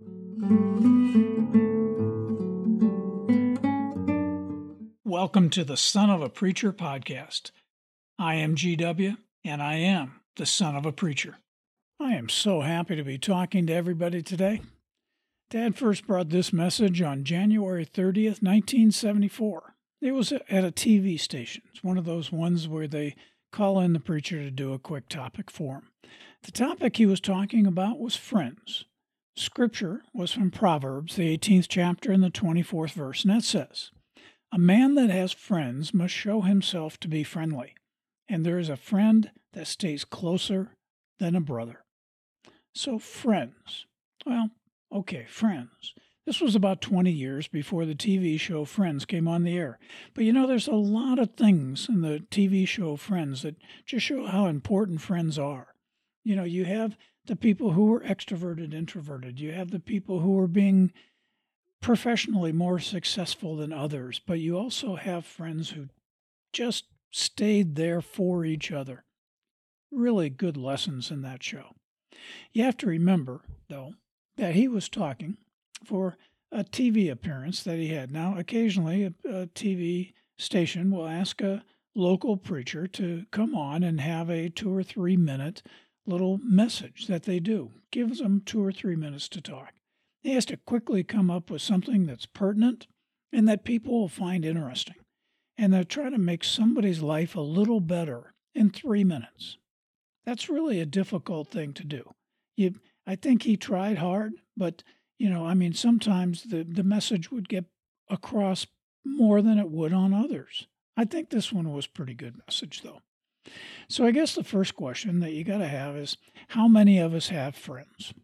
Welcome to the Son of a Preacher podcast. I am GW, and I am the son of a preacher. I am so happy to be talking to everybody today. Dad first brought this message on January 30th, 1974. It was at a TV station. It's one of those ones where they call in the preacher to do a quick topic for him. The topic he was talking about was friends. Scripture was from Proverbs, the 18th chapter and the 24th verse, and that says, "A man that has friends must show himself to be friendly, and there is a friend that stays closer than a brother." So friends. Well, okay, Friends. This was about 20 years before the TV show Friends came on the air. But there's a lot of things in the TV show Friends that just show how important friends are. You have the people who are extroverted, introverted. You have the people who are being professionally more successful than others. But you also have friends who just stayed there for each other. Really good lessons in that show. You have to remember, though, that he was talking for a TV appearance that he had. Now, occasionally, a TV station will ask a local preacher to come on and have a 2 or 3 minute little message that they do. Gives them 2 or 3 minutes to talk. He has to quickly come up with something that's pertinent and that people will find interesting. And they'll try to make somebody's life a little better in 3 minutes. That's really a difficult thing to do. I think he tried hard, but sometimes the message would get across more than it would on others. I think this one was a pretty good message, though. So I guess the first question that you got to have is, how many of us have friends?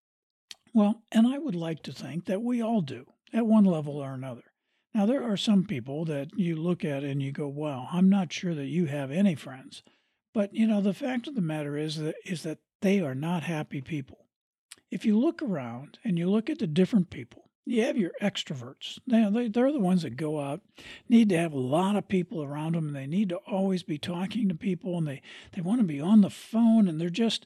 Well, and I would like to think that we all do, at one level or another. Now, there are some people that you look at and you go, wow, I'm not sure that you have any friends. But, the fact of the matter is that they are not happy people. If you look around and you look at the different people, you have your extroverts. They're the ones that go out, need to have a lot of people around them, and they need to always be talking to people, and they want to be on the phone, and they're just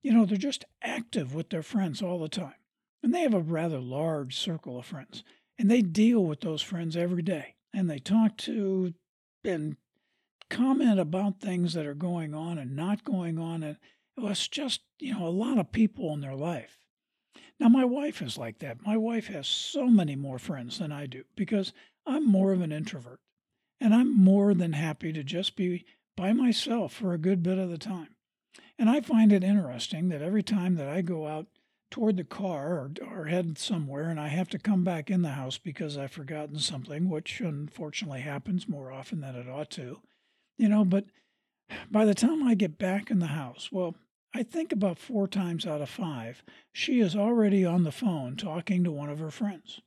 active with their friends all the time. And they have a rather large circle of friends, and they deal with those friends every day, and they talk to and comment about things that are going on and not going on, and it's just, a lot of people in their life. Now, my wife is like that. My wife has so many more friends than I do because I'm more of an introvert. And I'm more than happy to just be by myself for a good bit of the time. And I find it interesting that every time that I go out toward the car or head somewhere and I have to come back in the house because I've forgotten something, which unfortunately happens more often than it ought to, but by the time I get back in the house, well, I think about 4 times out of 5, she is already on the phone talking to one of her friends.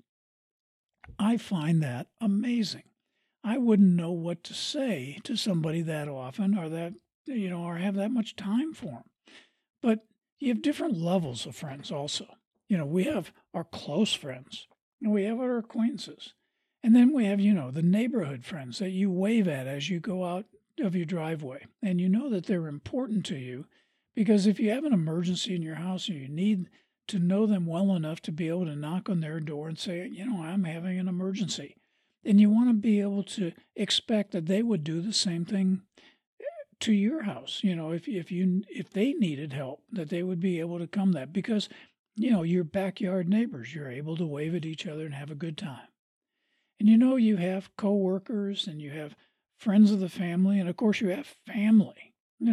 I find that amazing. I wouldn't know what to say to somebody that often or have that much time for them. But you have different levels of friends also. We have our close friends, and we have our acquaintances. And then we have, the neighborhood friends that you wave at as you go out of your driveway. And you know that they're important to you. Because if you have an emergency in your house and you need to know them well enough to be able to knock on their door and say, I'm having an emergency, then you want to be able to expect that they would do the same thing to your house. If they needed help, that they would be able to come that because, your backyard neighbors, you're able to wave at each other and have a good time. And you have coworkers and you have friends of the family, and of course you have family.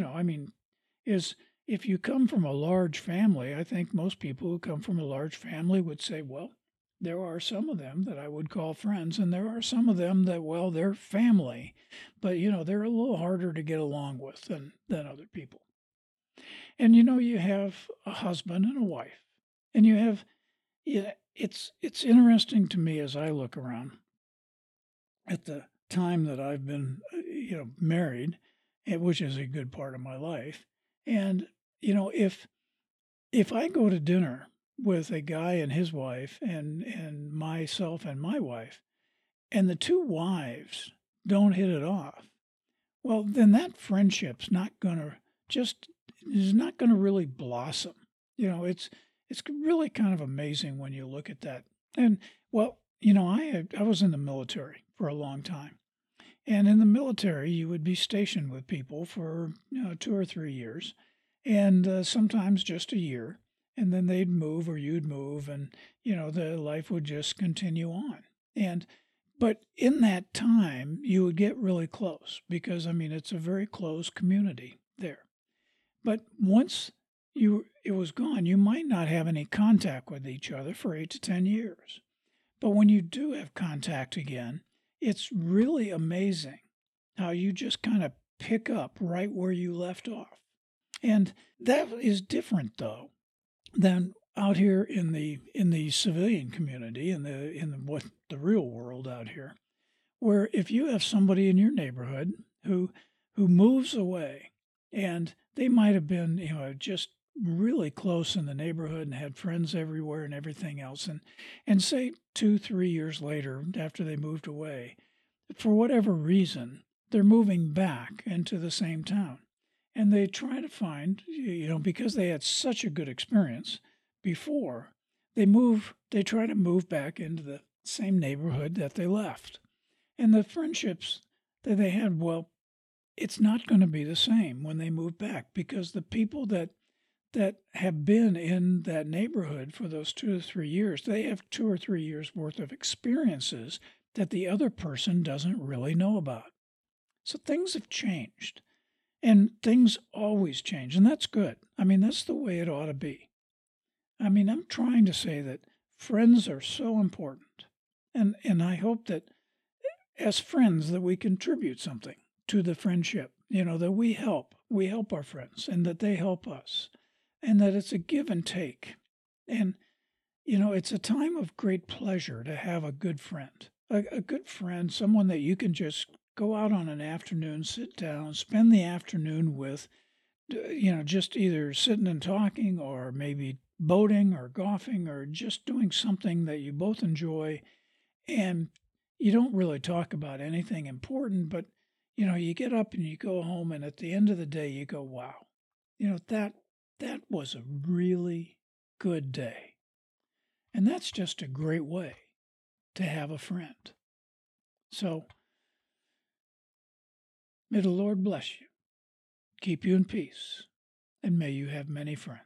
If you come from a large family, I think most people who come from a large family would say, well, there are some of them that I would call friends, and there are some of them that, well, they're family, but, they're a little harder to get along with than other people. And, you have a husband and a wife, and you have, it's interesting to me as I look around at the time that I've been, married, which is a good part of my life. And, if I go to dinner with a guy and his wife and myself and my wife, and the two wives don't hit it off, well, then that friendship's not going to really blossom. It's it's really kind of amazing when you look at that. And well, I was in the military for a long time. And in the military, you would be stationed with people for 2 or 3 years, and sometimes just a year, and then they'd move or you'd move, and the life would just continue on. And but in that time, you would get really close because it's a very close community there. But once it was gone, you might not have any contact with each other for 8 to 10 years. But when you do have contact again, it's really amazing how you just kind of pick up right where you left off. And that is different, though, than out here in the civilian community, in the real world out here, where if you have somebody in your neighborhood who moves away, and they might have been just really close in the neighborhood and had friends everywhere and everything else, and say 2-3 years later, after they moved away, for whatever reason, they're moving back into the same town, and they try to find, because they had such a good experience before, they try to move back into the same neighborhood that they left, and the friendships that they had, well, it's not going to be the same when they move back, because the people that have been in that neighborhood for those 2 to 3 years, they have 2 or 3 years worth of experiences that the other person doesn't really know about. So things have changed, and things always change, and that's good. That's the way it ought to be. I'm trying to say that friends are so important, and I hope that as friends that we contribute something to the friendship, that we help our friends, and that they help us, and that it's a give and take. And, it's a time of great pleasure to have a good friend, a good friend, someone that you can just go out on an afternoon, sit down, spend the afternoon with, just either sitting and talking, or maybe boating or golfing, or just doing something that you both enjoy. And you don't really talk about anything important, but, you get up and you go home, and at the end of the day, you go, wow, that was a really good day. And that's just a great way to have a friend. So, may the Lord bless you, keep you in peace, and may you have many friends.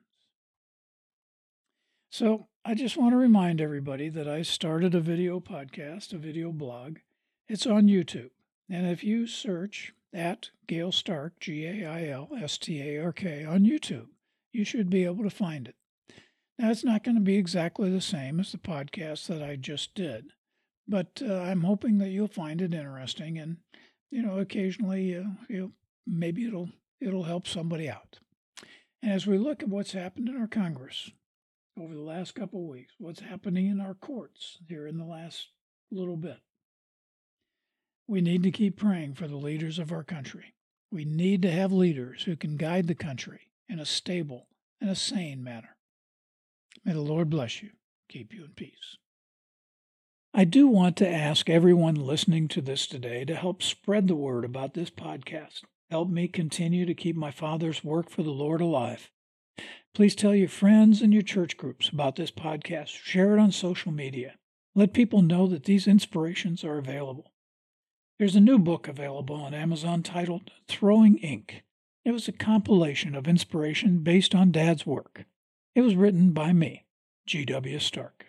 So, I just want to remind everybody that I started a video podcast, a video blog. It's on YouTube. And if you search at Gail Stark, GailStark, on YouTube, you should be able to find it. Now, it's not going to be exactly the same as the podcast that I just did, but I'm hoping that you'll find it interesting, and occasionally, maybe it'll help somebody out. And as we look at what's happened in our Congress over the last couple of weeks, what's happening in our courts here in the last little bit, we need to keep praying for the leaders of our country. We need to have leaders who can guide the country in a stable and a sane manner. May the Lord bless you, keep you in peace. I do want to ask everyone listening to this today to help spread the word about this podcast. Help me continue to keep my Father's work for the Lord alive. Please tell your friends and your church groups about this podcast. Share it on social media. Let people know that these inspirations are available. There's a new book available on Amazon titled Throwing Ink. It was a compilation of inspiration based on Dad's work. It was written by me, G.W. Stark.